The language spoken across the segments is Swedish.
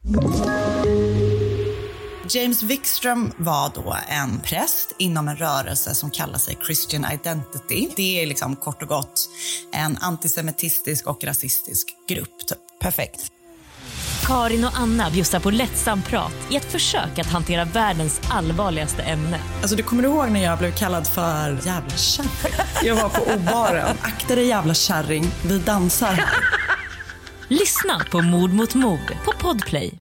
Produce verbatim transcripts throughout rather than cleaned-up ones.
James Wikström var då en präst inom en rörelse som kallar sig Christian Identity. Det är liksom kort och gott en antisemitistisk och rasistisk grupp. Typ. Perfekt. Karin och Anna bjussar på lättsam prat i ett försök att hantera världens allvarligaste ämne. Alltså du kommer ihåg när jag blev kallad för jävla kärring? Jag var på obaren. Akta dig jävla kärring, vi dansar här. Lyssna på Mord mot mord på Podplay.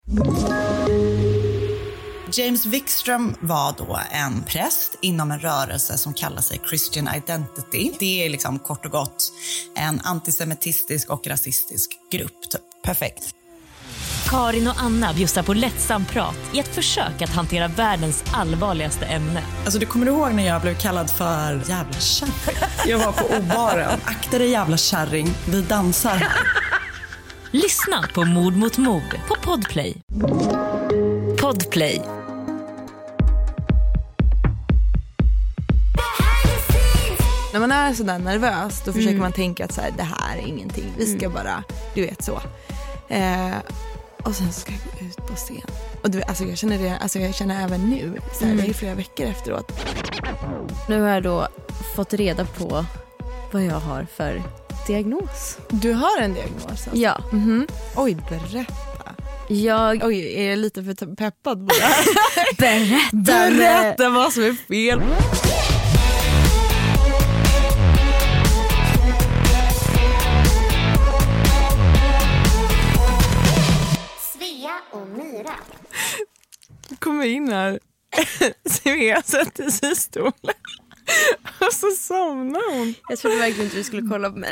James Wikström var då en präst inom en rörelse som kallar sig Christian Identity. Det är liksom kort och gott en antisemitistisk och rasistisk grupp. Typ. Perfekt. Karin och Anna bjussar på lättsam prat i ett försök att hantera världens allvarligaste ämne. Alltså du kommer ihåg när jag blev kallad för jävla kärring? Jag var på obaren. Akta dig jävla kärring, vi dansar här. Lyssna på Mord mot mord på Podplay. Podplay. När man är sådär nervös då försöker mm. man tänka att så här, det här är ingenting. Vi ska mm. bara, du vet så. Eh, och sen ska jag gå ut på scen. Och du, alltså jag känner det, alltså jag känner även nu. Så här, mm. Det är flera veckor efteråt. Nu har jag då fått reda på vad jag har för diagnos. Du har en diagnos? Alltså. Ja. Mm-hmm. Oj, berätta. Jag... Oj, är jag lite för peppad på det här? Berätta! Berätta vad som är fel. Svea och Myra. Kommer in här. Svea sätter sig i stolen. Och så somnar hon. Jag trodde verkligen inte du skulle kolla på mig.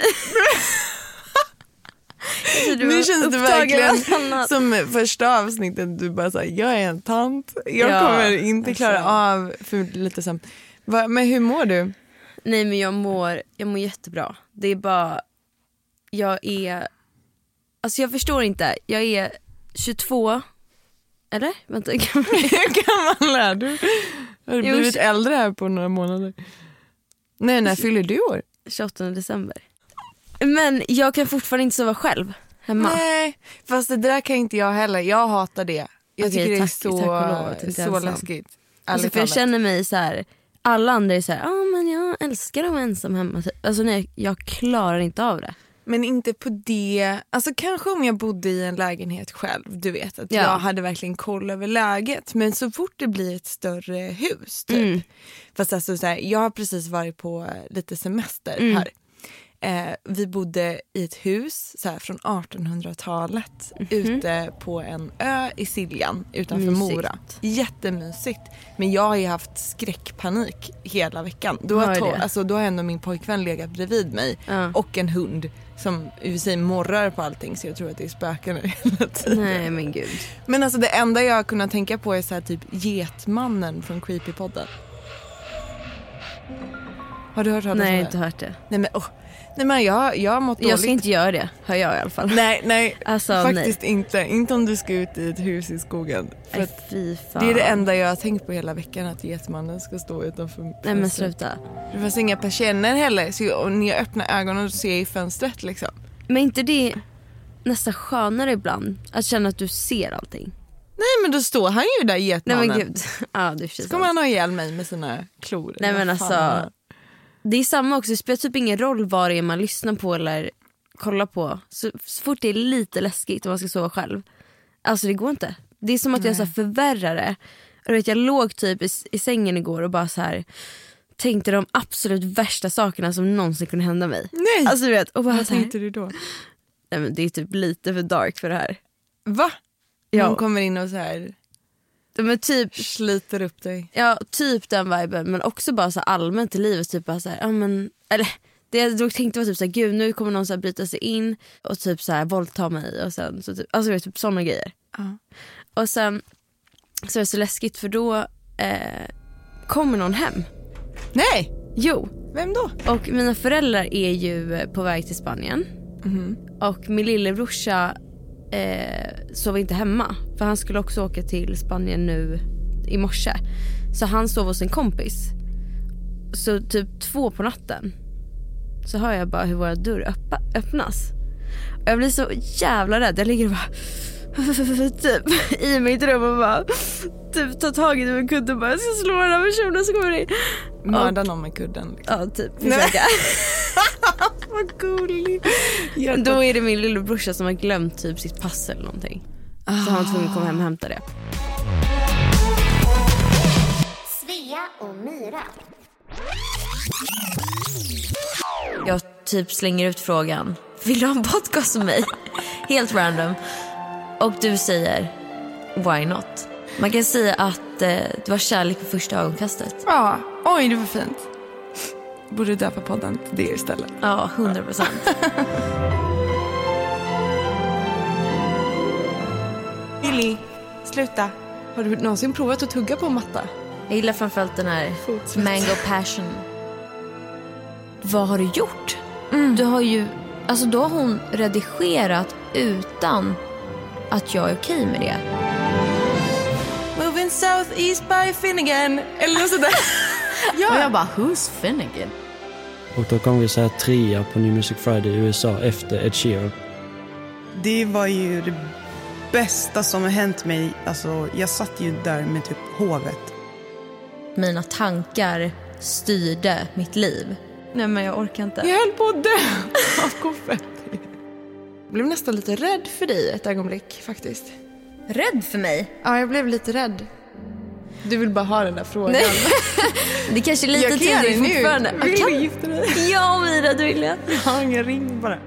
Nu känns det verkligen som första avsnittet. Du bara säger, jag är en tant. Jag ja, kommer inte klara alltså. av för lite som. Va, men hur mår du? Nej men jag mår, jag mår jättebra. Det är bara, jag är, alltså jag förstår inte. Jag är tjugotvå. Eller? Vänta, hur gammal är du? Har du blivit äldre här på några månader? Nej, när fyller du år? tjugoåttonde december. Men jag kan fortfarande inte sova själv hemma. Nej, fast det där kan inte jag heller. Jag hatar det. Jag Okej, tycker tack, det är så, så läskigt. Alltså, för jag känner mig så här. Alla andra är så här, ja ah, men jag älskar att vara ensam hemma. Alltså nej, jag klarar inte av det. Men inte på det. Alltså kanske om jag bodde i en lägenhet själv. Du vet att ja. jag hade verkligen koll över läget. Men så fort det blir ett större hus typ. Mm. Fast alltså så här, jag har precis varit på lite semester mm. här. Eh, vi bodde i ett hus så här, från artonhundratalet mm-hmm. ute på en ö i Siljan utanför Mysigt. Mora. Jättemysigt. Men jag har ju haft skräckpanik hela veckan. Då har, to- alltså, då har ändå min pojkvän legat bredvid mig uh. och en hund som i sig morrar på allting, så jag tror att det är spöken hela tiden. Nej men gud. Men alltså det enda jag har kunnat tänka på är så här, typ Getmannen från Creepypodden. Har du hört talas om det? Nej, jag har inte hört det. Nej men åh. Nej men jag, jag har mått dåligt. Jag ska inte göra det, hör jag i alla fall. Nej, nej, alltså, faktiskt nej. inte. Inte om du ska ut i ett hus i skogen. För nej, fy fan. Det är det enda jag har tänkt på hela veckan, att Getmannen ska stå utanför fönstret. Nej men sluta. Det finns inga persienner heller, så och när jag öppnar ögonen och ser i fönstret liksom. Men inte det nästan skönare ibland att känna att du ser allting? Nej men då står han ju där, Getmannen. Nej men gud. Ja, det är så kommer han ha ihjäl mig med sina klor. Nej men alltså... Det är samma också, det spelar typ ingen roll vad det är man lyssnar på eller kollar på. Så, så fort det är lite läskigt och man ska sova själv. Alltså det går inte. Det är som att Nej. jag så här förvärrar det. Och vet, jag låg typ i, i sängen igår och bara så här tänkte de absolut värsta sakerna som någonsin kunde hända mig. Nej! Alltså du vet, och bara vad tänkte du då? Nej men det är typ lite för dark för det här. Va? Ja. Någon kommer in och så här... Men typ sliter upp dig. Ja, typ den viben, men också bara så allmänt i livet typ bara så här, ja men eller det jag då tänkte var typ så här, gud nu kommer någon så här bryta sig in och typ så här våldta mig och sen så typ alltså vet typ såna grejer. Uh. Och sen så är det så läskigt för då eh, kommer någon hem. Nej. Jo. Vem då? Och mina föräldrar är ju på väg till Spanien. Mm. Och min lillebrorsa Eh, sov inte hemma, för han skulle också åka till Spanien nu i morse. Så han sov hos en kompis. Så typ två på natten så hör jag bara hur våra dörr öpp- öppnas. Och jag blir så jävla rädd. Jag ligger och bara typ i mitt rum och bara typ ta tag i min kudde och bara jag ska slå den här personen så kommer det in. Mörda någon med kudden liksom. Ja, typ. Försöka. Vad gulligt. Då är det min lillebrorsa som har glömt typ sitt pass eller någonting. Ah. Så han var tvungen att komma hem och hämta det. Svea och Myra. Jag typ slänger ut frågan: vill du ha en podcast med mig? Helt random. Och du säger why not? Man kan säga att eh, det var kärlek på första ögonkastet. Ja, oj det var fint. Borde döpa podden till det istället. Ja, hundra procent. Billy, sluta. Har du någonsin provat att tugga på en matta? Jag gillar framförallt den här Fotsvett. Mango Passion. Vad har du gjort? Mm. Du har ju, alltså då har hon redigerat utan att jag är okej med det. Moving south east by Finnegan. Eller något sådär. Ja. Och jag bara, who's Finnegan? Och då kom vi så här trea på New Music Friday i U S A efter Ed Sheeran. Det var ju det bästa som har hänt mig. Alltså, jag satt ju där med typ hovet. Mina tankar styrde mitt liv. Nej, men jag orkar inte. Jag höll på att dö av konfetti. Jag blev nästan lite rädd för dig ett ögonblick faktiskt. Rädd för mig? Ja, jag blev lite rädd. Du vill bara ha den där frågan. Nej. Det kanske är lite jag kan tidigt fortfarande. Nu. Vill du gifta dig? Ja, Mira, du vill jag. Jag har ingen ring bara.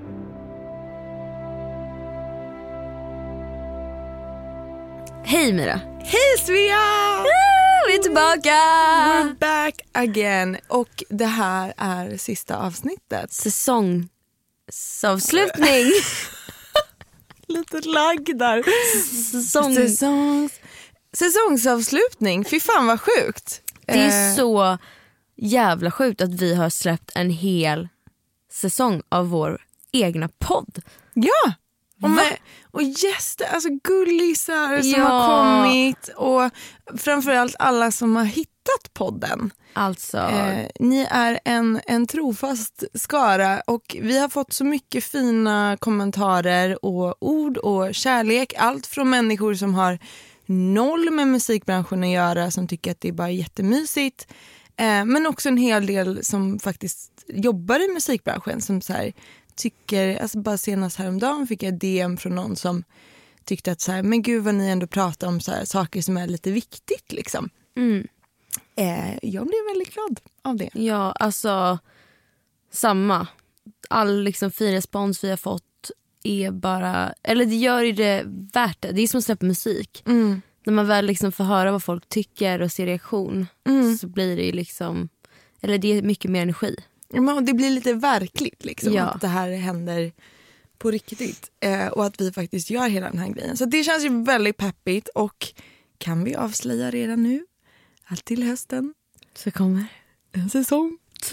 Hej Mira. Hej Svea! Woo, vi är tillbaka! We're back again. Och det här är sista avsnittet. Säsongsavslutning. Lite lagg där. Säsong... Säsongs... Säsongsavslutning. Fy fan vad sjukt. Det är så jävla sjukt att vi har släppt en hel säsong av vår egna podd. Ja. Och, med, och gäster, alltså gullisar som ja. har kommit. Och framförallt alla som har hittat podden. Alltså. Eh, ni är en, en trofast skara. Och vi har fått så mycket fina kommentarer och ord och kärlek. Allt från människor som har noll med musikbranschen att göra, som tycker att det är bara jättemysigt. Eh, men också en hel del som faktiskt jobbar i musikbranschen som så här tycker, alltså bara senast häromdagen fick jag D M från någon som tyckte att så här, men gud vad ni ändå pratar om så här, saker som är lite viktigt liksom. Mm. Eh, jag blev väldigt glad av det. Ja, alltså samma. All liksom fin respons vi har fått är bara, eller det gör ju det värt det. Det är som att släppa musik. Mm. När man väl liksom får höra vad folk tycker och ser reaktion Mm. så blir det ju liksom, eller det är mycket mer energi. Men det blir lite verkligt liksom, ja. Att det här händer på riktigt. Eh, och att vi faktiskt gör hela den här grejen. Så det känns ju väldigt peppigt. Och kan vi avslöja redan nu att till hösten Så kommer en säsong två.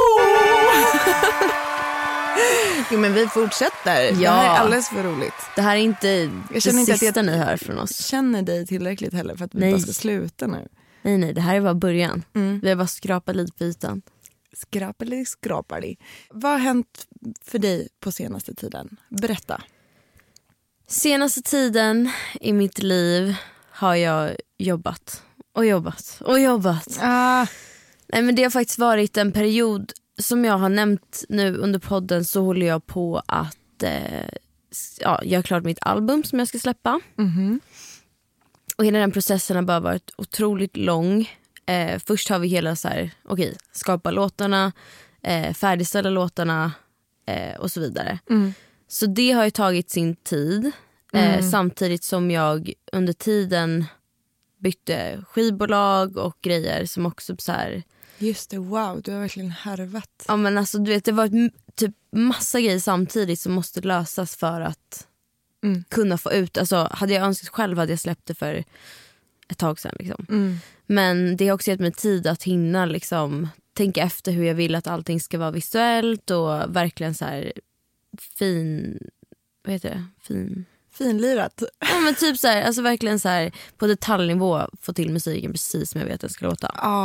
Jo, men vi fortsätter. Ja. Det här är alldeles för roligt. Det här är inte jag det känner inte sista att jag ni hör från oss. Känner dig tillräckligt heller för att vi nej. bara ska sluta nu. Nej, nej, det här är bara början. Mm. Vi har bara skrapat lite på ytan. Skrapeli, skrapali. Vad har hänt för dig på senaste tiden? Berätta. Senaste tiden i mitt liv har jag jobbat och jobbat och jobbat. Ah. Nej, men det har faktiskt varit en period som jag har nämnt nu under podden, så håller jag på att eh, ja, jag har klart mitt album som jag ska släppa. Mm-hmm. Och hela den processen har bara varit otroligt lång. Eh, först har vi hela så här, okej, skapa låtarna, eh, färdigställa låtarna eh, och så vidare. Mm. Så det har ju tagit sin tid. Eh, Mm. samtidigt som jag under tiden bytte skivbolag och grejer som också så här. Just det, wow, du har verkligen harvat. Ja, men alltså du vet, det var ett, typ massa grejer samtidigt som måste lösas för att Mm. kunna få ut. Alltså hade jag önskat själv hade jag släppt det för ett tag sedan liksom. Mm. Men det har också gett mig tid att hinna liksom tänka efter hur jag vill att allting ska vara visuellt och verkligen så här fin, vad heter det? Fin. Finlirat. Ja, men typ så här, alltså verkligen så här på detaljnivå få till musiken precis som jag vet att den ska låta. Ja,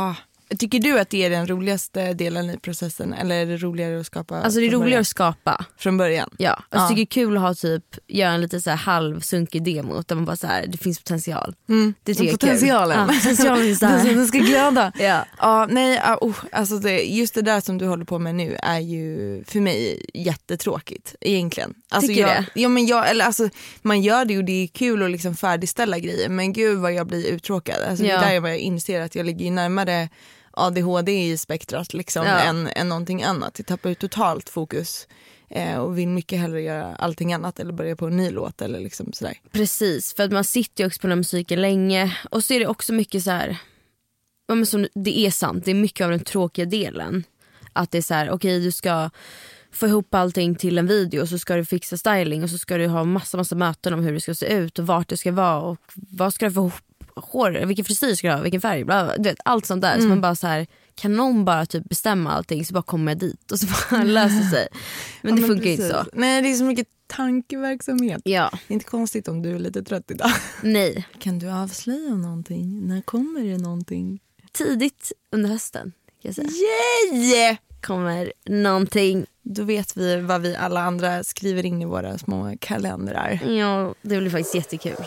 Tycker du att det är den roligaste delen i processen eller är det roligare att skapa? Alltså det är roligare att skapa från början. Ja, alltså ja. Jag tycker det är kul att ha typ göra en lite så här halvsunkig demo där man bara så här, det finns potential. Mm. Det tycker potentialen. Jag är kul. Ja, potentialen är så här. Du ska glöda. Ja. Ja, nej, oh, alltså det, just det där som du håller på med nu är ju för mig jättetråkigt egentligen. Alltså tycker jag, det? Ja, men jag, eller alltså, man gör det och det är kul att liksom färdigställa grejer, men gud vad jag blir uttråkad. Alltså, ja. Det är där jag inser att jag ligger närmare A D H D i spektrat liksom, ja. än, än någonting annat. Jag tappar ju totalt fokus eh, och vill mycket hellre göra allting annat eller börja på en ny låt eller liksom sådär. Precis, för att man sitter ju också på den här musiken länge och så är det också mycket så här, ja, men som, det är sant, det är mycket av den tråkiga delen. Att det är så här, okej okay, du ska få ihop allting till en video och så ska du fixa styling och så ska du ha massa massa möten om hur det ska se ut och vart det ska vara och vad ska du få ihop hår, vilken frisyr ska du ha, vilken färg, bla bla, du vet, allt sånt där. Mm. Så man bara så här, kan någon bara typ bestämma allting så bara kommer jag dit och så bara löser sig. Men ja, det funkar inte så. Nej, det är så mycket tankeverksamhet. Ja. Det är inte konstigt om du är lite trött idag. Nej. Kan du avslöja någonting? När kommer det någonting? Tidigt under hösten kan jag säga. Yay! Kommer någonting. Då vet vi vad vi alla andra skriver in i våra små kalendrar. Ja, det blir faktiskt jättekul.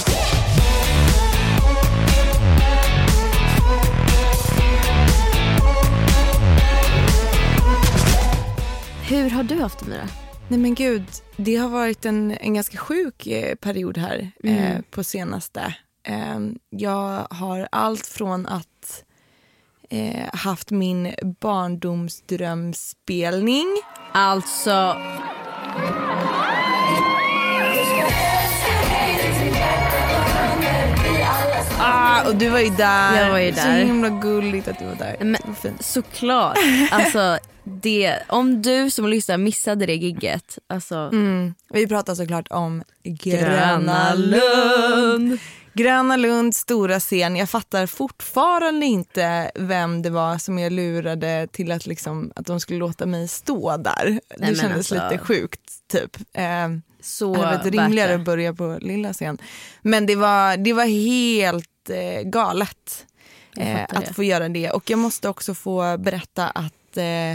Hur har du haft det med det? Nej men gud, det har varit en, en ganska sjuk eh, period här mm. eh, på senaste. Eh, jag har allt från att eh, haft min barndomsdrömspelning. Alltså... Ah, och du var ju där. Jag var ju där. Så himla gulligt att du var där. Men, var fint. Såklart. Alltså, det, om du som lyssnar missade det gigget. Alltså. Mm. Vi pratar såklart om Gröna Lund. Gröna Lund, stora scen. Jag fattar fortfarande inte vem det var som jag lurade till att, liksom, att de skulle låta mig stå där. Nej, det kändes alltså lite sjukt typ. Eh, Så det var rimligare att börja på lilla scen. Men det var, det var helt eh, galet eh, att det. få göra det. Och jag måste också få berätta att eh,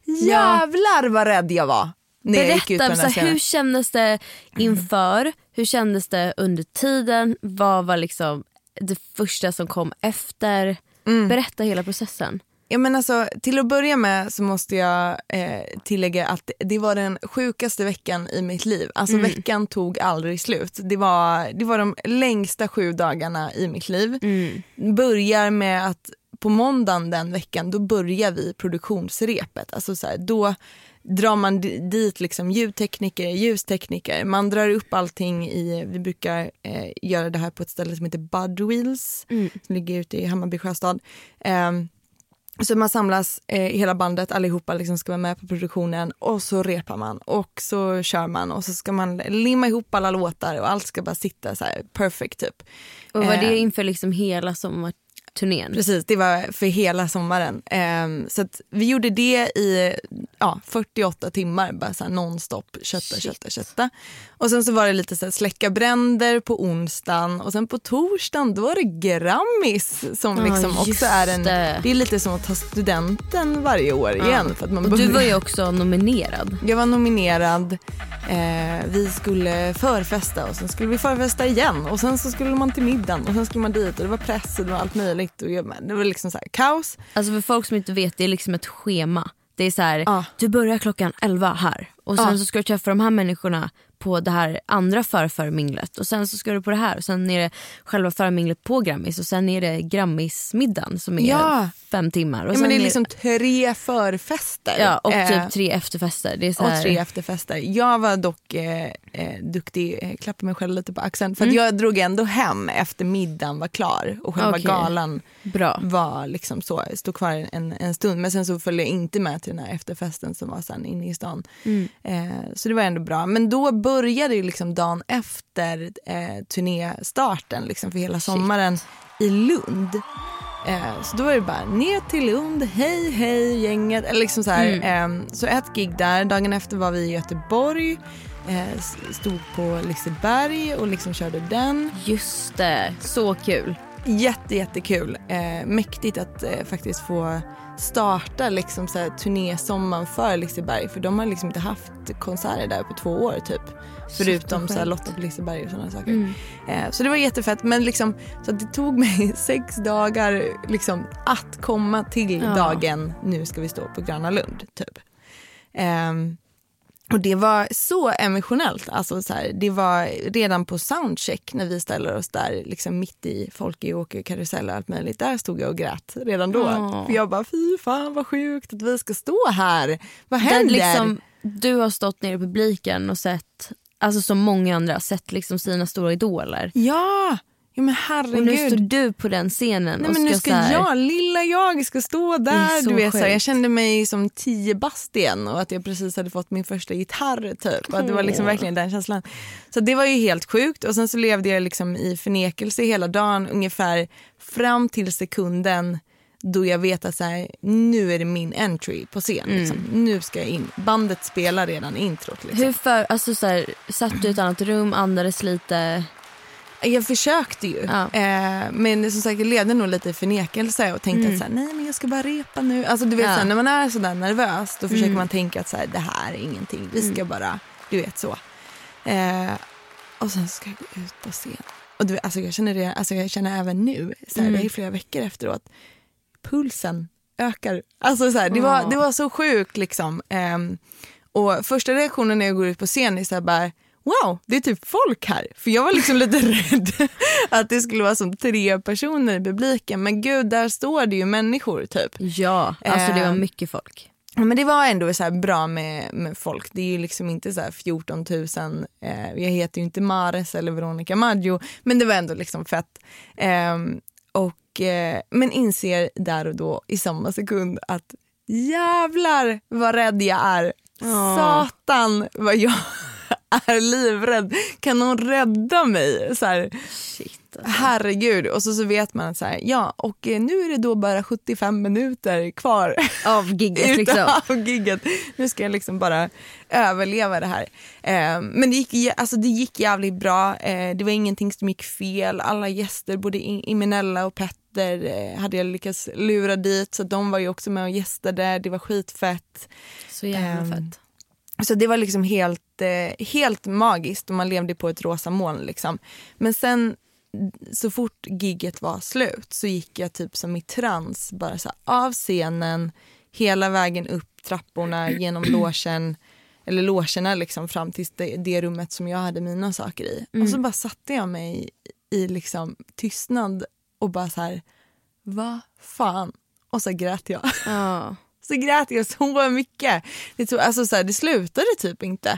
jävlar vad rädd jag var. Berätta, så här, hur kändes det inför? Hur kändes det under tiden? Vad var liksom det första som kom efter? Mm. Berätta hela processen. Ja, men alltså, till att börja med så måste jag eh, tillägga att det var den sjukaste veckan i mitt liv. Alltså mm. veckan tog aldrig slut. Det var, det var de längsta sju dagarna i mitt liv. Mm. Börjar med att på måndagen den veckan då börjar vi produktionsrepet. Alltså så här, då drar man dit liksom ljudtekniker, ljustekniker. Man drar upp allting i, vi brukar eh, göra det här på ett ställe som heter Budwheels mm. som ligger ute i Hammarby sjöstad. Eh, så man samlas eh, hela bandet, allihopa liksom ska vara med på produktionen och så repar man och så kör man och så ska man limma ihop alla låtar och allt ska bara sitta så här perfect typ. Och var det inför liksom hela sommar? Turnén. Precis, det var för hela sommaren. Um, så att vi gjorde det i ja, fyrtioåtta timmar, bara så här nonstop, kötta, Shit. kötta, kötta. Och sen så var det lite så här släcka bränder på onsdagen och sen på torsdagen då var det Grammis som oh, liksom också är en, det. det är lite som att ta studenten varje år igen. Ja. För att man och börjar... Du var ju också nominerad. Jag var nominerad. Eh, vi skulle förfesta och sen skulle vi förfesta igen och sen så skulle man till middagen och sen skulle man dit och det var press och det var allt möjligt och det var liksom så här kaos. Alltså för folk som inte vet, det är liksom ett schema. Det är så här, ah. du börjar klockan elva här och sen ah. så ska du träffa de här människorna på det här andra förförminglet och sen så ska du på det här och sen är det själva förminglet på Grammis och sen är det Grammismiddagen som är ja. fem timmar. Och ja, sen men det är är liksom tre förfester. Ja, och eh, typ tre efterfester. Det är så här... Och tre efterfester. Jag var dock eh, eh, duktig, eh, klappade mig själv lite på axeln för mm. att jag drog ändå hem efter middagen var klar och själva okay. galan Bra. var liksom så, stod kvar en, en stund men sen så följde jag inte med till den här efterfesten som var sen inne i stan. Mm. Eh, så det var ändå bra. Men då började ju liksom dagen efter eh, turnéstarten liksom för hela sommaren i Lund. Eh, så då var det bara ner till Lund, hej hej gänget. Eller liksom så, här, mm. eh, så ett gig där, dagen efter var vi i Göteborg. Eh, stod på Liseberg och liksom körde den. Just det, så kul. jätte, jättekul. Eh, mäktigt att eh, faktiskt få starta liksom så här turnésommaren för Liseberg. För de har liksom inte haft konserter där på två år typ. Förutom så här Lotta på Liseberg och sådana saker. Mm. Eh, så det var jättefett. Men liksom, så det tog mig sex dagar liksom, att komma till ja. dagen nu ska vi stå på Gröna Lund typ. Eh, Och det var så emotionellt. Alltså så här, det var redan på soundcheck när vi ställer oss där liksom mitt i folk i åker karusell och allt möjligt. Där stod jag och grät redan då. Oh. För jag bara, fy fan vad sjukt att vi ska stå här. Vad händer? Liksom, du har stått nere i publiken och sett, alltså som många andra har sett liksom sina stora idoler. Ja, ja men herregud. Och nu står du på den scenen. Nej, och men ska nu ska här... jag, lilla jag ska stå där. Du vet, så här, jag kände mig som tio bast igen och att jag precis hade fått min första gitarr typ. Och att det var liksom verkligen den känslan. Så det var ju helt sjukt. Och sen så levde jag liksom i förnekelse hela dagen ungefär fram till sekunden då jag vet att så här, nu är det min entry på scen. Mm. Liksom. Nu ska jag in. Bandet spelar redan introt. Liksom. Hur för, alltså så här, satt du i ett annat rum, andades lite... Jag försökte ju. Ja. Eh, men som sagt jag levde nog lite i förnekelse och tänkte mm. att så här, nej men jag ska bara repa nu. Alltså du vet ja. så här, när man är så där nervös då försöker mm. man tänka att så här, det här är ingenting. Vi ska mm. bara, du vet så. Eh, och sen ska jag gå ut på scen. Och du vet, alltså jag känner det, alltså jag känner även nu så här, mm. det är flera veckor efteråt. Pulsen ökar. Alltså så här, det var det var så sjukt liksom. Eh, och första reaktionen när jag går ut på scen är så här bara, wow, det är typ folk här. För jag var liksom lite rädd att det skulle vara som tre personer i publiken. Men gud, där står det ju människor typ. Ja, alltså det var mycket folk. Ja, men det var ändå så här bra med, med folk. Det är ju liksom inte så här fjorton tusen. Eh, jag heter ju inte Mares eller Veronica Maggio. Men det var ändå liksom fett. Eh, och, eh, men inser där och då i samma sekund att jävlar vad rädd jag är. Oh. Satan vad jag... är livrädd. Kan någon rädda mig? Så här, shit, alltså. Herregud. Och så, så vet man att så här, ja, och nu är det då bara sjuttiofem minuter kvar av gigget. Liksom. av gigget. Nu ska jag liksom bara överleva det här. Eh, men det gick, alltså, det gick jävligt bra. Eh, det var ingenting som gick fel. Alla gäster, både Imenella och Petter, eh, hade jag lyckats lura dit. Så de var ju också med och gästade. Det var skitfett. Så jävla eh, fett. Så det var liksom helt, eh, helt magiskt och man levde på ett rosa moln liksom. Men sen så fort gigget var slut så gick jag typ som i trans bara så här, av scenen hela vägen upp trapporna genom logen eller logerna liksom fram till det, det rummet som jag hade mina saker i. Mm. Och så bara satte jag mig i, i liksom tystnad och bara så här, vad fan? Och så grät jag. Ja. Så grät jag så mycket. Det, tog, alltså så här, det slutade typ inte.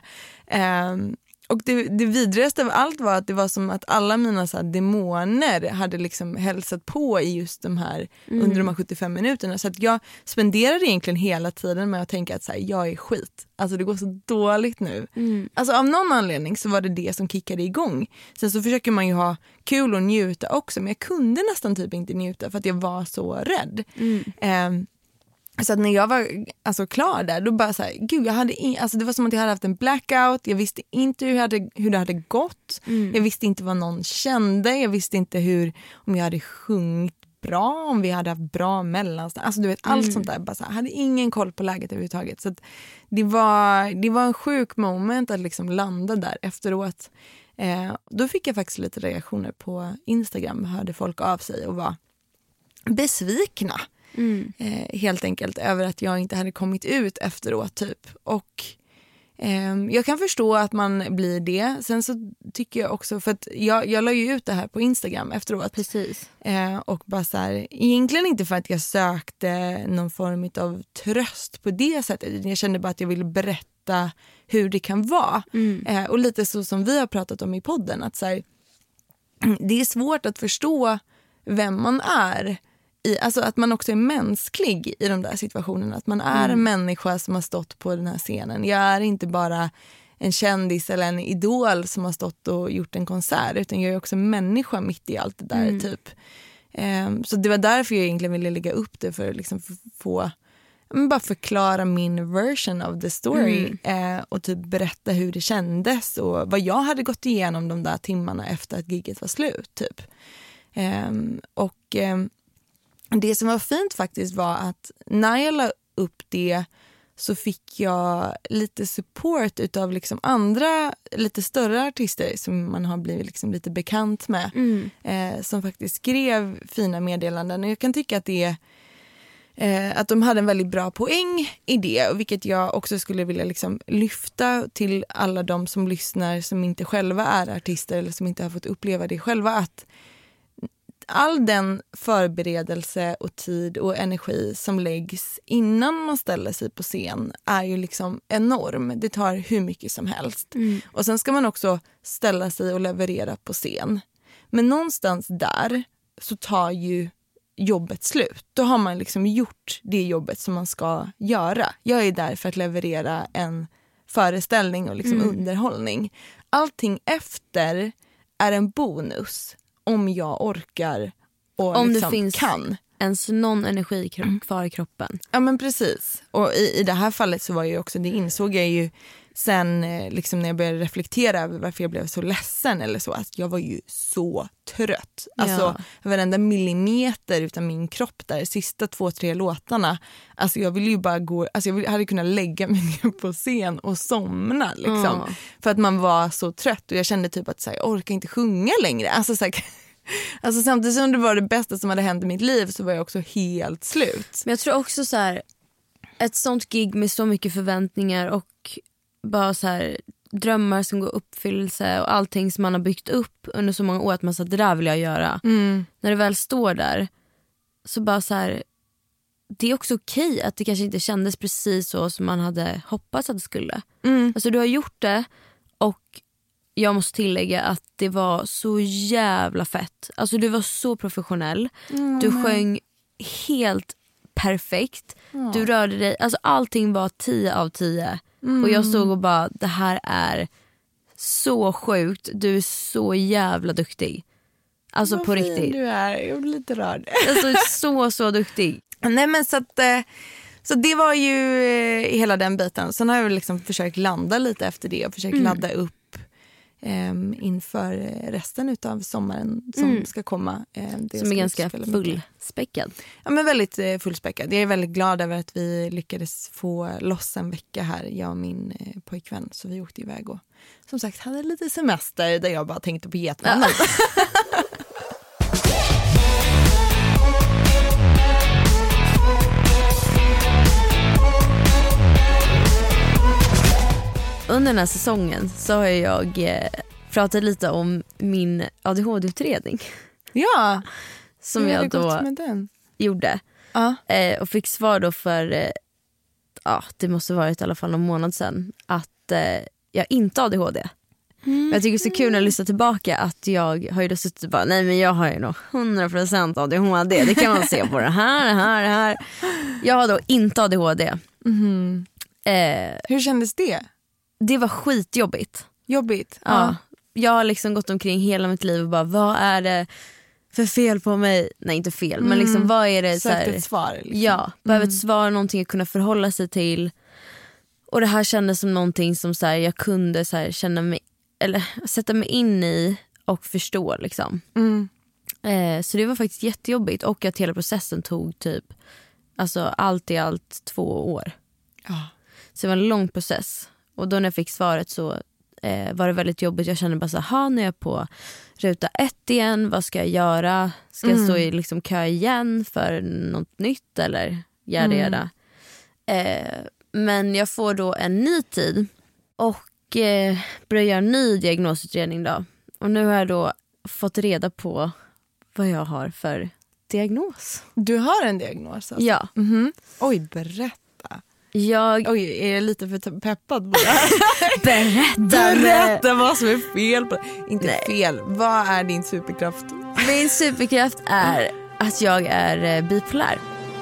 Um, och det, det vidrigaste av allt var att det var som att alla mina så här, demoner hade liksom hälsat på i just de här, mm. under de här sjuttiofem minuterna. Så att jag spenderade egentligen hela tiden med att tänka att så här, jag är skit. Alltså det går så dåligt nu. Mm. Alltså av någon anledning så var det det som kickade igång. Sen så försöker man ju ha kul och njuta också. Men jag kunde nästan typ inte njuta för att jag var så rädd. Mm. Um, Så att när jag var alltså, klar där, då bara så här, gud, jag hade in, alltså, det var som att jag hade haft en blackout. Jag visste inte hur, jag hade, hur det hade gått. Mm. Jag visste inte vad någon kände. Jag visste inte hur, om jag hade sjungit bra, om vi hade haft bra mellanstad. Alltså du vet, allt mm. sånt där. Bara så här, jag hade ingen koll på läget överhuvudtaget. Så att det, var, det var en sjuk moment att liksom landa där efteråt. Eh, då fick jag faktiskt lite reaktioner på Instagram. Hörde folk av sig och var besvikna. Mm. Eh, helt enkelt över att jag inte hade kommit ut efteråt typ. Och eh, jag kan förstå att man blir det. Sen så tycker jag också, för att jag, jag la ju ut det här på Instagram efteråt. Precis. Eh, och bara så här, egentligen inte för att jag sökte någon form av tröst på det sättet. Jag kände bara att jag ville berätta hur det kan vara. Mm. Eh, och lite så som vi har pratat om i podden, att så här, det är svårt att förstå vem man är. I, alltså att man också är mänsklig i de där situationerna. Att man är mm. en människa som har stått på den här scenen. Jag är inte bara en kändis eller en idol som har stått och gjort en konsert. Utan jag är också en människa mitt i allt det där mm. typ. Um, så det var därför jag egentligen ville lägga upp det. För att liksom få men bara förklara min version of the story. Mm. Uh, och typ berätta hur det kändes. Och vad jag hade gått igenom de där timmarna efter att gigget var slut typ. Um, och um, det som var fint faktiskt var att när jag la upp det så fick jag lite support utav liksom andra lite större artister som man har blivit liksom lite bekant med. Mm. Eh, som faktiskt skrev fina meddelanden. Och jag kan tycka att det är Eh, att de hade en väldigt bra poäng i det, vilket jag också skulle vilja liksom lyfta till alla de som lyssnar som inte själva är artister eller som inte har fått uppleva det själva, att all den förberedelse och tid och energi som läggs innan man ställer sig på scen är ju liksom enorm. Det tar hur mycket som helst. Mm. Och sen ska man också ställa sig och leverera på scen. Men någonstans där så tar ju jobbet slut. Då har man liksom gjort det jobbet som man ska göra. Jag är där för att leverera en föreställning och liksom mm. underhållning. Allting efter är en bonus om jag orkar och om liksom det finns kan. Ens någon energi kvar i kroppen. Ja men precis. Och i, i det här fallet så var ju också, det insåg jag ju sen liksom när jag började reflektera över varför jag blev så ledsen eller så, att jag var ju så trött. Alltså ja. varenda millimeter utav min kropp där, sista två, tre låtarna. Alltså jag ville ju bara gå, alltså jag hade kunnat lägga mig ner på scen och somna liksom. Mm. För att man var så trött och jag kände typ att så här, jag orkar inte sjunga längre. Alltså så här, alltså samtidigt som det var det bästa som hade hänt i mitt liv så var jag också helt slut. Men jag tror också så här, ett sånt gig med så mycket förväntningar och bara så här drömmar som går uppfyllelse och allting som man har byggt upp under så många år, att man sa det där vill jag göra. Mm. När det väl står där så bara så här, det är också okej att det kanske inte kändes precis så som man hade hoppats att det skulle. Mm. Alltså du har gjort det och jag måste tillägga att det var så jävla fett. Alltså du var så professionell. Mm. Du sjöng helt perfekt. Mm. Du rörde dig, alltså allting var tio av tio. Mm. Och jag stod och bara, det här är så sjukt. Du är så jävla duktig. Alltså vad på fin riktigt. Du är, jag blir lite rörd. Alltså så, så duktig. Nej men så att, så det var ju hela den biten. Sen har jag liksom försökt landa lite efter det och försökt mm. ladda upp Um, inför resten av sommaren som mm. ska komma. Um, det som är ganska fullspäckad. Ja, men väldigt uh, fullspäckad. Jag är väldigt glad över att vi lyckades få loss en vecka här, jag och min uh, pojkvän. Så vi åkte iväg och som sagt hade lite semester där jag bara tänkte på getmannen. Ja. Under den här säsongen så har jag eh, pratat lite om min A D H D-utredning. Ja, som jag då gjorde. Uh. Eh, och fick svar då för, eh, ja, det måste varit i alla fall någon månad sedan, att eh, jag inte har A D H D. Mm. Jag tycker det är så kul när jag lyssnar tillbaka att jag har ju då suttit och bara, nej men jag har ju nog hundra procent A D H D. Det kan man se på det här, det här, det här. Jag har då inte A D H D. Mm. Eh, Hur kändes det? Det var skitjobbigt. Jobbigt? Ja. ja. Jag har liksom gått omkring hela mitt liv och bara, vad är det för fel på mig? Nej, inte fel, mm. men liksom vad är det? Sökt ett svar. Liksom. Ja, behöver mm. ett svar, någonting att kunna förhålla sig till. Och det här kändes som någonting som så här, jag kunde så här, känna mig, eller sätta mig in i och förstå liksom. Mm. Eh, så det var faktiskt jättejobbigt, och att hela processen tog typ, alltså allt i allt två år. Oh. Så det var en lång process. Och då när jag fick svaret så eh, var det väldigt jobbigt. Jag kände bara så här, nu är jag på ruta ett igen. Vad ska jag göra? Ska mm. jag stå i liksom kö igen för något nytt? Eller gärna mm. gärna. Eh, men jag får då en ny tid. Och eh, börjar göra en ny diagnosutredning då. Och nu har jag då fått reda på vad jag har för diagnos. Du har en diagnos alltså? Ja. Mm-hmm. Oj, berätta. Jag... Oj, är jag lite för peppad på det här? Berätta! Berätta vad som är fel på det. Inte Nej. fel. Vad är din superkraft? Min superkraft är att jag är bipolär.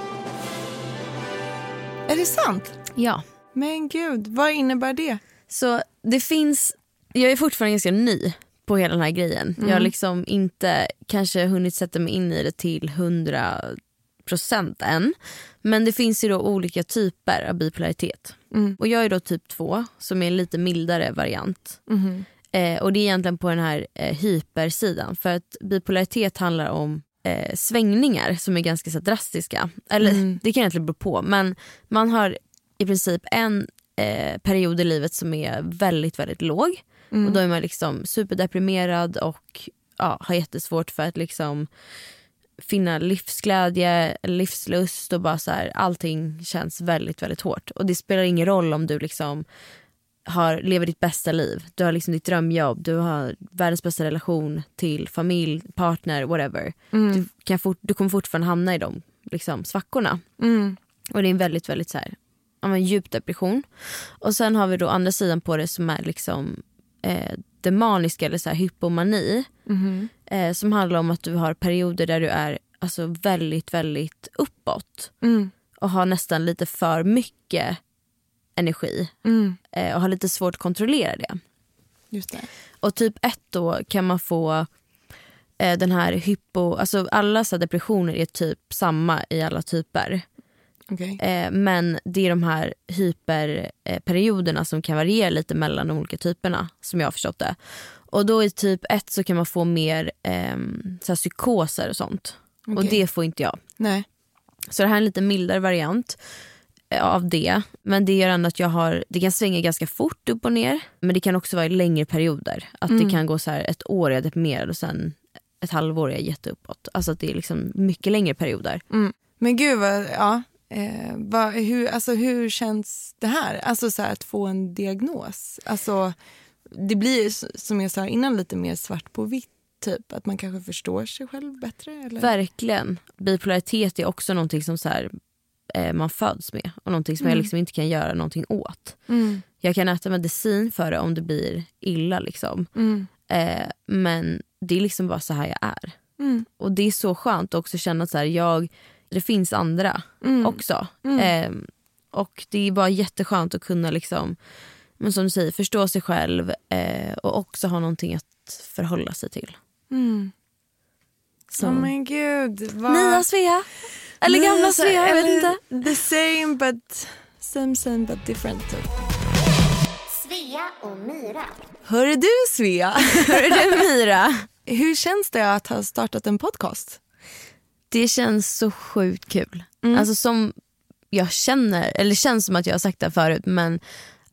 Är det sant? Ja. Men gud, vad innebär det? Så det finns... Jag är fortfarande ganska ny på hela den här grejen. Mm. Jag har liksom inte kanske hunnit sätta mig in i det till hundra procent än. Men det finns ju då olika typer av bipolaritet. Mm. Och jag är då typ två, som är en lite mildare variant. Mm. Eh, och det är egentligen på den här eh, hypersidan. För att bipolaritet handlar om eh, svängningar som är ganska så drastiska. Eller mm. det kan egentligen bero på. Men man har i princip en eh, period i livet som är väldigt, väldigt låg. Mm. Och då är man liksom superdeprimerad och ja, har jättesvårt för att liksom finna livsglädje, livslust och bara så här, allting känns väldigt, väldigt hårt. Och det spelar ingen roll om du liksom har, lever ditt bästa liv. Du har liksom ditt drömjobb, du har världens bästa relation till familj, partner, whatever. Mm. Du, kan fort, du kommer fortfarande hamna i de liksom, svackorna. Mm. Och det är en väldigt, väldigt så här, ja, men djup depression. Och sen har vi då andra sidan på det som är liksom eh, det maniska eller så här, hypomani. Mm. Eh, som handlar om att du har perioder där du är alltså, väldigt, väldigt uppåt. Mm. Och har nästan lite för mycket energi. Mm. Eh, och har lite svårt att kontrollera det. Just det. Och typ ett då kan man få eh, den här hypo... Alltså alla så här, depressioner är typ samma i alla typer. Okay. Eh, men det är de här hyperperioderna eh, som kan variera lite mellan de olika typerna som jag har förstått det. Och då i typ ett så kan man få mer eh, så här psykoser och sånt. Okay. Och det får inte jag. Nej. Så det här är en lite mildare variant eh, av det. Men det gör ändå att jag har, det kan svänga ganska fort upp och ner. Men det kan också vara i längre perioder. Att mm. det kan gå så här ett år jag är deprimerad och sen ett halvår jag är jätteuppåt. Alltså att det är liksom mycket längre perioder. Mm. Men gud vad, ja. Eh, vad, hur, alltså, hur känns det här? Alltså så här, att få en diagnos. Alltså, det blir som jag sa innan lite mer svart på vitt. Typ, att man kanske förstår sig själv bättre. Eller? Verkligen. Bipolaritet är också någonting som så här, eh, man föds med. Och någonting som mm. jag liksom inte kan göra någonting åt. Mm. Jag kan äta medicin för det om det blir illa. Liksom. Mm. Eh, men det är liksom bara så här jag är. Mm. Och det är så skönt också att känna att så här, jag... Det finns andra mm. också. Mm. Eh, och det är bara jätteskönt att kunna liksom, men som du säger, förstå sig själv eh, och också ha någonting att förhålla sig till. Mm. Så. Oh men gud. Vad... Nya Svea. Eller Nya, gamla Svea, jag vet inte. The same but same same but different. Svea och Myra. Hörru du Svea. Hörru du Myra. Hur känns det att ha startat en podcast? Det känns så sjukt kul. Mm. Alltså som jag känner, eller känns som att jag har sagt det förut, men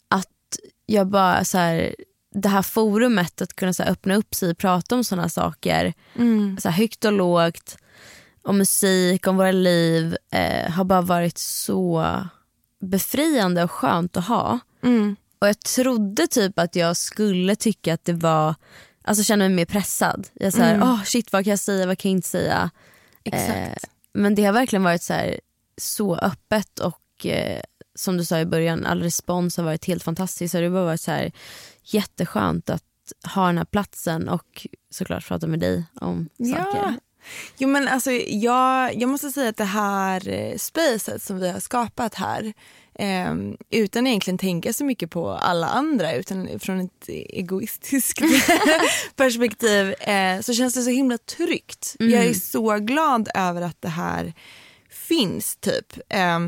att jag bara så här, det här forumet att kunna så här, öppna upp sig och prata om såna saker mm. så här, högt och lågt, om musik, om våra liv eh, har bara varit så befriande och skönt att ha. Mm. Och jag trodde typ att jag skulle tycka att det var, alltså känna mig mer pressad. Jag så här, mm. oh, shit, vad kan jag säga, vad kan jag inte säga? Eh, men det har verkligen varit så här, så öppet och eh, som du sa i början, all respons har varit helt fantastisk. Så det har varit så här, jätteskönt att ha den här platsen och såklart prata med dig om ja. saker. Jo men alltså jag, jag måste säga att det här spacet som vi har skapat här eh, utan egentligen tänka så mycket på alla andra utan från ett egoistiskt perspektiv eh, så känns det så himla tryggt. Mm. Jag är så glad över att det här finns typ. Eh,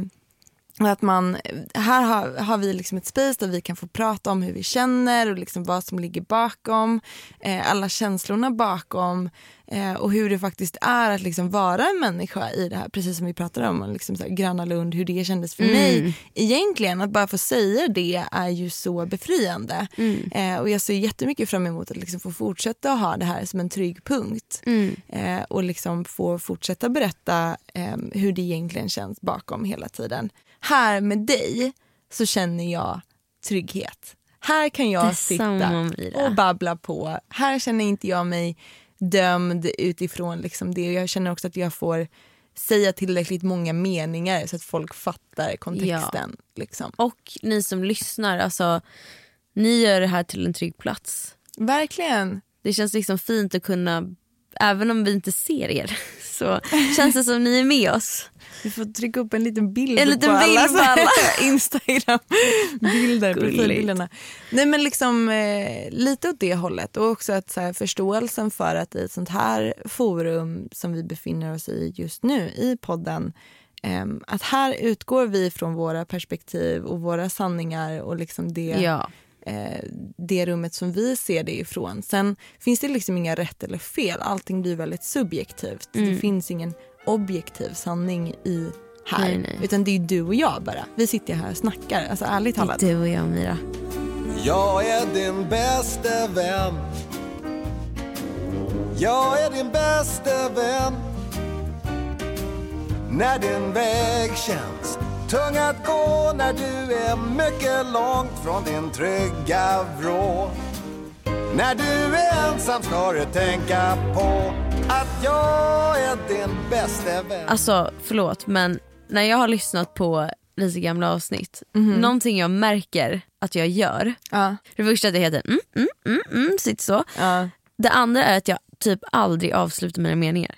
att man, här har, har vi liksom ett space där vi kan få prata om hur vi känner och liksom vad som ligger bakom, eh, alla känslorna bakom eh, och hur det faktiskt är att liksom vara en människa i det här, precis som vi pratade om liksom så här, Gröna Lund, hur det kändes för mm. mig egentligen, att bara få säga det är ju så befriande mm. eh, och jag ser jättemycket fram emot att liksom få fortsätta ha det här som en trygg punkt mm. eh, och liksom få fortsätta berätta eh, hur det egentligen känns bakom hela tiden. Här med dig så känner jag trygghet. Här kan jag sitta och babbla på. Här känner inte jag mig dömd utifrån liksom det. Jag känner också att jag får säga tillräckligt många meningar så att folk fattar kontexten. Ja. Liksom. Och ni som lyssnar, alltså, ni gör det här till en trygg plats. Verkligen. Det känns liksom fint att kunna, även om vi inte ser er, så känns det som ni är med oss. Vi får trycka upp en liten bild, en liten på, bild alla, på alla Instagram-bilder. Profilbilderna. Nej men liksom eh, lite åt det hållet. Och också att så här, förståelsen för att i ett sånt här forum som vi befinner oss i just nu i podden, eh, att här utgår vi från våra perspektiv och våra sanningar och liksom det ja. eh, det rummet som vi ser det ifrån. Sen finns det liksom inga rätt eller fel. Allting blir väldigt subjektivt. Mm. Det finns ingen objektiv sanning i här. Nej, nej. Utan det är du och jag bara. Vi sitter här och snackar. Alltså ärligt talat. Du och jag, Mira. Jag är din bästa vän. Jag är din bästa vän. När din väg känns tung att gå, när du är mycket långt från din trygga vrå. När du är ensam ska du tänka på att jag är din bästa vän. Alltså förlåt, men när jag har lyssnat på lite gamla avsnitt, mm-hmm. någonting jag märker att jag gör, uh. det första att det heter mm, mm, mm, mm, sitt så. Uh. Det andra är att jag typ aldrig avslutar mina meningar.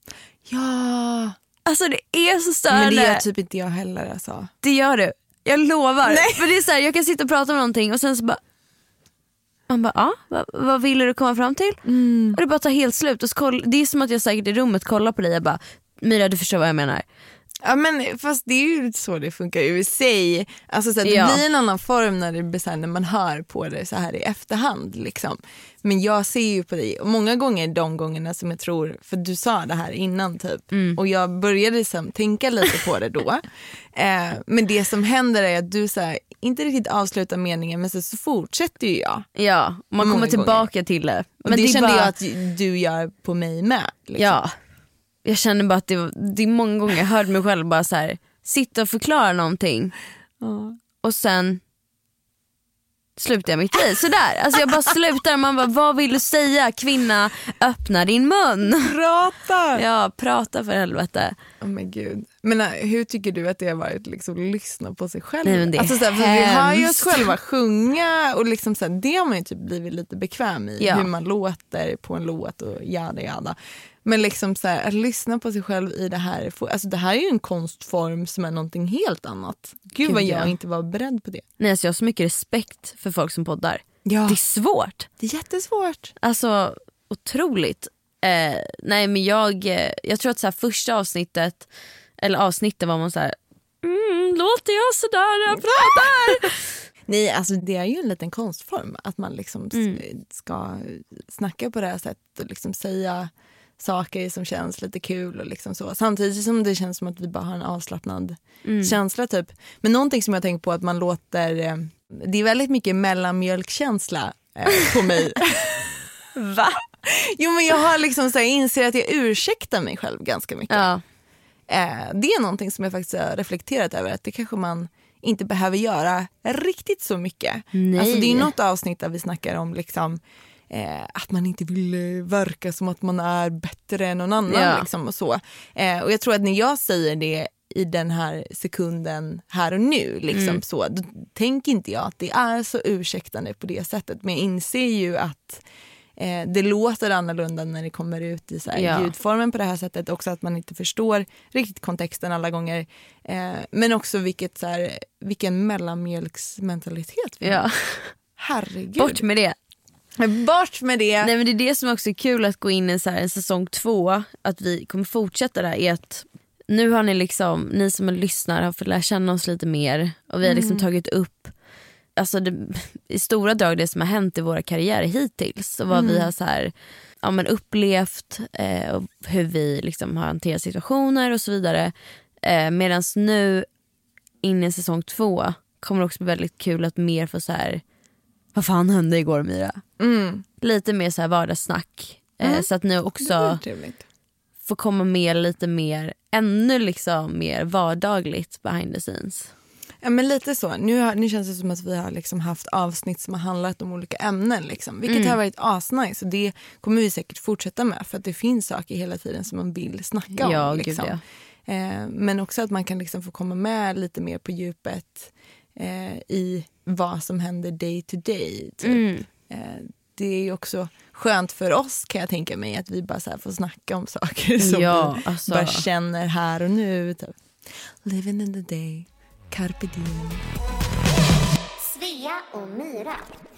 Ja. Alltså det är så störande. Men det gör typ inte jag heller alltså. Det gör du, jag lovar. Nej. För det är så här, jag kan sitta och prata om någonting och sen så bara man bara, ja, vad, vad ville du komma fram till? Mm. Och det bara tar helt slut och koll, det är som att jag säkert i rummet kollar på dig och bara, Mira, du förstår vad jag menar. Ja, men fast det är ju så det funkar i sig. Alltså så att det ja. blir en annan form när det blir så här, när man hör på det så här i efterhand liksom. Men jag ser ju på dig och många gånger de gångerna som jag tror, för du sa det här innan typ mm. och jag började liksom tänka lite på det då. eh, men det som händer är att du så här, inte riktigt avslutar meningen, men så, så fortsätter ju jag. Ja, man kommer tillbaka gånger. till det. Men det, det kände bara... jag att du gör på mig med. Liksom. Ja. Jag känner bara att det, det är många gånger jag hörde mig själv bara så här, sitta och förklara någonting. Ja. Och sen slutar jag mitt i. Sådär. Alltså jag bara slutar. Man bara, vad vill du säga? Kvinna, öppna din mun. Prata. Ja, prata för helvete. Oh my gud. Men hur tycker du att det har varit liksom lyssna på sig själv? Nej, men det är alltså, såhär, för vi har ju oss själva sjunga och liksom, såhär, det har man ju typ blivit lite bekväm i. Ja. Hur man låter på en låt och jada jada. Men liksom så här, att lyssna på sig själv i det här, alltså det här är ju en konstform som är någonting helt annat. Gud vad jag inte var beredd på det. Nej, alltså jag har så mycket respekt för folk som poddar. Ja. Det är svårt. Det är jättesvårt. Alltså otroligt. Eh, nej men jag, jag tror att så här, första avsnittet, eller avsnittet var man så här, mm, låter jag sådär när jag pratar? Nej, alltså det är ju en liten konstform att man liksom mm. ska snacka på det här sättet och liksom säga saker som känns lite kul och liksom så. Samtidigt som det känns som att vi bara har en avslappnad mm. känsla typ. Men någonting som jag tänker på att man låter, eh, det är väldigt mycket mellanmjölkkänsla eh, på mig. Va? Jo, men jag har liksom så här, inser att jag ursäktar mig själv ganska mycket. Ja. Eh, det är någonting som jag faktiskt har reflekterat över, att det kanske man inte behöver göra riktigt så mycket. Nej. Alltså det är något avsnitt där vi snackar om liksom Eh, att man inte vill eh, verka som att man är bättre än någon annan ja. liksom, och så. Eh, och jag tror att när jag säger det i den här sekunden här och nu liksom, mm. så, då tänker inte jag att det är så ursäktande på det sättet. Men jag inser ju att eh, det låter annorlunda när det kommer ut i så här, ja. ljudformen på det här sättet. Också att man inte förstår riktigt kontexten alla gånger. Eh, men också vilket, så här, vilken mellanmjölksmentalitet vi har. Ja. Herregud. Bort med det. Bort med det. Nej, men det är det som också är kul att gå in i så här en säsong två, att vi kommer fortsätta där, är att nu har ni liksom, ni som lyssnar har fått lära känna oss lite mer och vi har liksom mm. tagit upp alltså det, i stora drag det som har hänt i våra karriärer hittills och vad mm. vi har så här, ja, men upplevt eh, och hur vi liksom har hanterat situationer och så vidare, eh, medan nu in i säsong två kommer det också bli väldigt kul att mer få så här, vad fan hände igår, Mira? Mm. Lite mer så här vardagssnack. Mm. Eh, så att ni också får komma med lite mer, ännu liksom mer vardagligt behind the scenes. Ja, men lite så. Nu, har, nu känns det som att vi har liksom haft avsnitt som har handlat om olika ämnen. Liksom, vilket mm. har varit asnice. Och det kommer vi säkert fortsätta med. För att det finns saker hela tiden som man vill snacka ja, om. Liksom. Gud, ja. eh, men också att man kan liksom få komma med lite mer på djupet eh, i vad som händer day to day. Typ. Mm. Eh, det är ju också skönt för oss, kan jag tänka mig, att vi bara så här får snacka om saker som ja, vi alltså. bara känner här och nu. Typ. Living in the day. Carpe diem. Svea och Myra.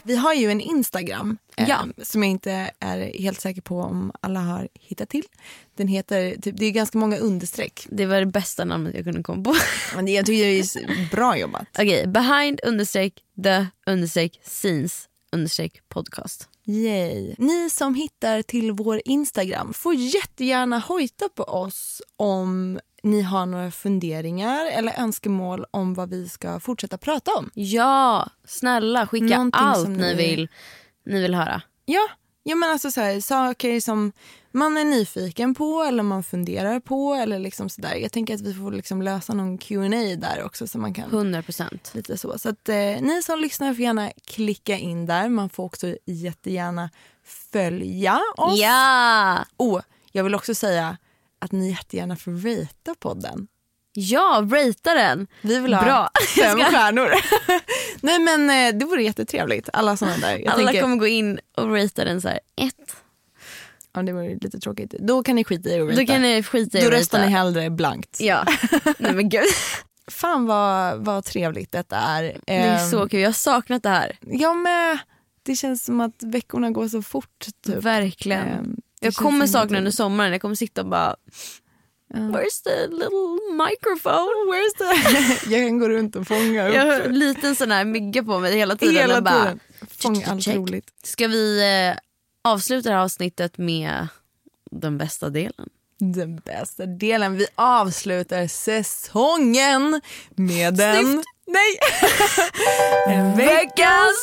Vi har ju en Instagram eh, Ja. som jag inte är helt säker på om alla har hittat till. Den heter, typ, det är ganska många understreck. Det var det bästa namnet jag kunde komma på. Men det, jag tycker det är bra jobbat. Okej, okay, behind understreck the understreck scenes understreck podcast. Yay. Ni som hittar till vår Instagram får jättegärna hojta på oss om ni har några funderingar eller önskemål om vad vi ska fortsätta prata om. Ja, snälla skicka Någonting allt som ni ni- vill ni vill höra. Ja, ja men alltså så här, saker som man är nyfiken på eller man funderar på eller liksom sådär. Jag tänker att vi får liksom lösa någon Q and A där också så man kan hundra procent. lite så. Så att eh, ni som lyssnar får gärna klicka in där. Man får också jättegärna följa oss. Ja! Och jag vill också säga att ni jättegärna får ratea podden. Ja, ratea den. Vi vill ha Bra. fem stjärnor. Nej men eh, det vore jättetrevligt. Alla sådana där. Jag Alla tänker, kommer gå in och ratea den så här ett. ja, det vore lite tråkigt. Då kan ni skita i att ratea. Då kan ni skita i Då att röstar ratea. ni hellre blankt. Ja, nej men gud. Fan vad, vad trevligt detta är. Det är Ehm, så kul, jag har saknat det här. Ja men det känns som att veckorna går så fort. Typ. Verkligen. Ehm, det Jag känns kommer så sakna himla under sommaren. Jag kommer sitta och bara Ja. where's the little microphone? Where's the... Jag kan gå runt och fånga upp. Jag har en liten sån här mygga på mig hela tiden. Hela och bara, tiden. Fånga allt check. roligt. Ska vi eh, avsluta det här avsnittet med den bästa delen? Den bästa delen. Vi avslutar säsongen med den... Snyft. Nej! en Veckans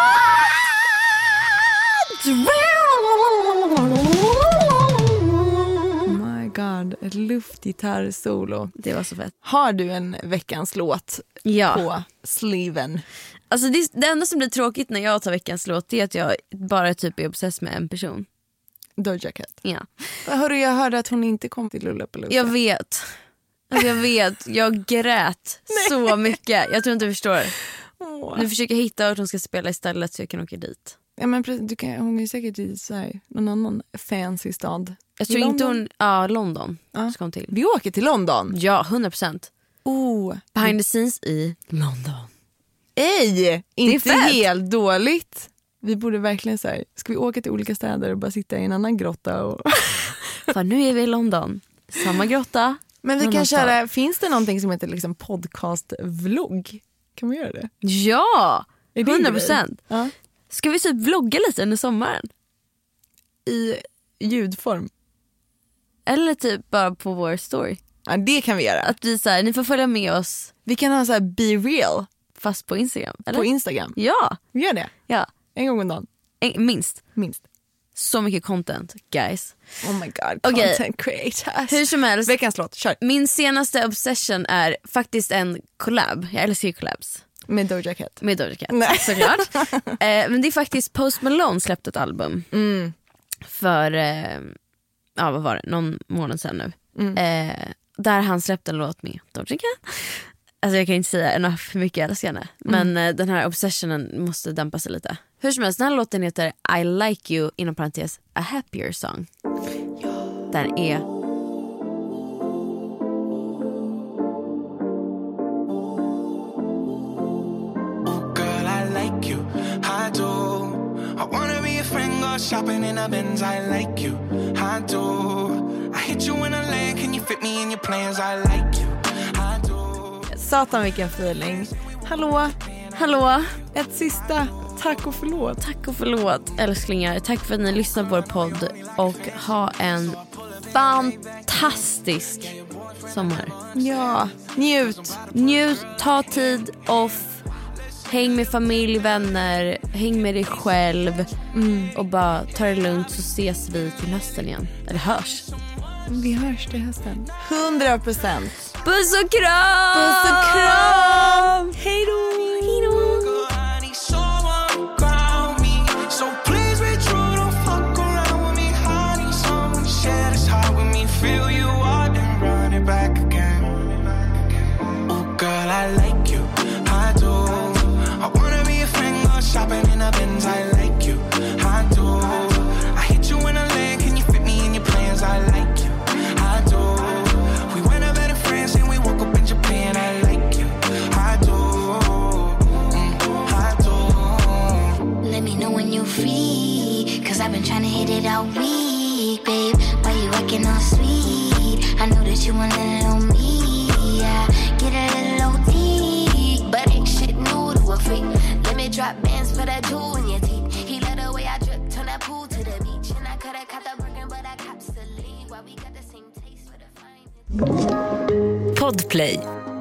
Oh my god, ett luftgitarrsolo. Det var så fett. Har du en veckans låt Ja. på sleeven? Alltså det, det enda som blir tråkigt när jag tar veckans låt är att jag bara typ är obsess med en person. Doja Cat. Ja. Hörru, jag hörde att hon inte kom till Lollapalooza. Jag vet. Alltså jag vet. Jag grät så mycket. Jag tror inte du förstår. Åh. Nu försöker jag hitta att hon ska spela istället så jag kan åka dit. Ja, men precis, du kan, hon är säkert i så här, någon annan fancy stad. Jag I tror inte London? hon... Ja, London Ja. ska hon till. Vi åker till London. Ja, hundra procent. Oh. Behind the scenes i London. Ej, inte fett. helt dåligt. Vi borde verkligen så här, ska vi åka till olika städer och bara sitta i en annan grotta? Och... För nu är vi i London. Samma grotta. Men vi någon kan annan köra, finns det någonting som heter liksom podcast-vlogg? Kan vi göra det? Ja, Är det hundra en grej? procent. Ja. Ska vi typ vlogga lite under sommaren? I ljudform. Eller typ bara på vår story. Ja, det kan vi göra. Att vi så här, ni får följa med oss Vi kan ha så här be real fast på Instagram. Eller? på Instagram. Ja, Vi gör det. ja. En gång om dagen, En, minst. minst. Så mycket content, guys. Oh my god, Okej. content creators. Hur som helst, Veckans låt, kör. min senaste obsession är faktiskt en collab. Jag älskar ju collabs. Med Doja Cat. Med Doja Cat, Nej. såklart. eh, men det är faktiskt Post Malone släppt ett album. Mm. För, eh, ja vad var det, någon månad sedan nu. Mm. Eh, där han släppte en låt med Doja Cat. Alltså jag kan inte säga enough hur mycket jag älskar henne. Men eh, den här obsessionen måste dämpa sig lite. Hur som helst, den här låten heter I Like You, inom parentes, A Happier Song. Den är... Oh girl, I like you, I do. I wanna be a friend, go shopping in a Benz. I like you, I do. I hit you in a lane, can you fit me in your plans? I like you, I do. Satan vilken feeling. Hallå, Hallå, ett sista tack och förlåt. tack och förlåt älsklingar. Tack för att ni lyssnar på vår podd. Och ha en fantastisk sommar. Ja, njut. Njut, ta tid off. Häng med familj, vänner. Häng med dig själv. Och bara ta det lugnt så ses vi till hösten igen. Eller hörs. Vi hörs till hösten. Hundra procent. Puss och kram! Puss och kram! Hej då! Hej då! I need someone ground me, so please be true, don't fuck around with me. I need someone to share this heart with me, fill you up and run it back again. Oh girl, I like you, I do. I wanna be a friend, go shopping in a Benz. I like you, I do. I hit you in a lane, can you fit me in your plans? I like you, I do. We went out better friends and we woke up in Japan. I like you, I do. week, cause I've been trying to hit it all week, babe. Why you acting all sweet? I know that you want a little me, yeah. Get a little O T, but ain't shit new to a freak. Let me drop bands for that jewel in your teeth. He let the way I drip, turn that pool to the beach. And I coulda caught the Birkin, but I cops the lead. Why we got the same taste for the fine. Podplay.